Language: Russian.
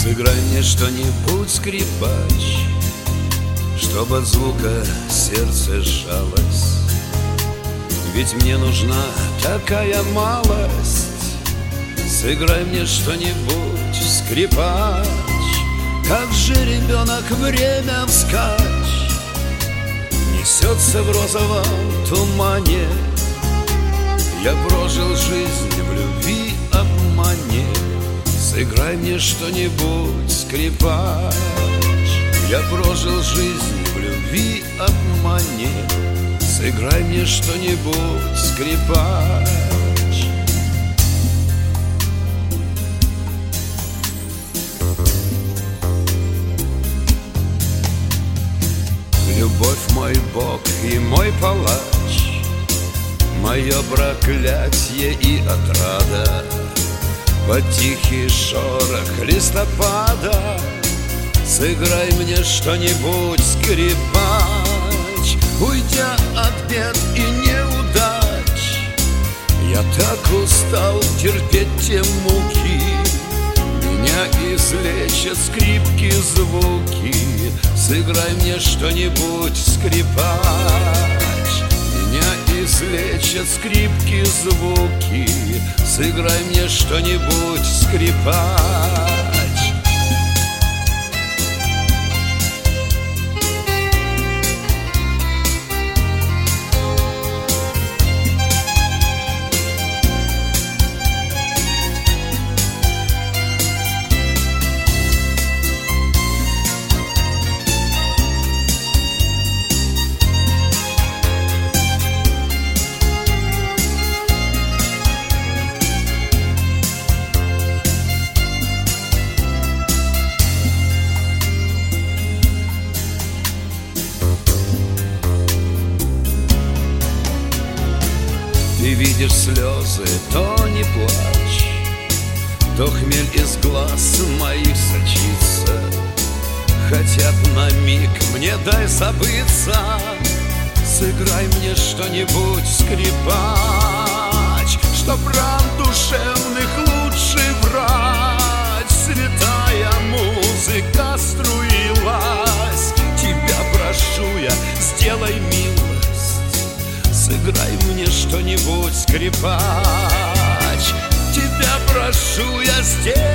Сыграй мне что-нибудь, скрипач, чтоб от звука сердце сжалось. Ведь мне нужна такая малость. Сыграй мне что-нибудь, скрипач, как же ребенок время вскачь несется в розовом тумане. Я прожил жизнь в любви обмане. Сыграй мне что-нибудь, скрипач. Я прожил жизнь в любви обмане. Сыграй мне что-нибудь, скрипач. Любовь мой Бог и мой палач, мое проклятие и отрада. Под тихий шорох листопада сыграй мне что-нибудь, скрипач. Уйдя от бед и неудач, я так устал терпеть те муки. Меня излечат скрипки, звуки. Сыграй мне что-нибудь, скрипач. Меня излечат скрипки, звуки. Сыграй мне что-нибудь, скрипач. Ты видишь слезы, то не плачь, то хмель из глаз моих сочится. Хотя б на миг мне дай забыться. Сыграй мне что-нибудь, скрипач, чтоб ран душевных лучше врать. Святая музыка струилась. Тебя прошу я, сделай милость. Сыграй мне что-нибудь, скрипач. Тебя прошу я, сделай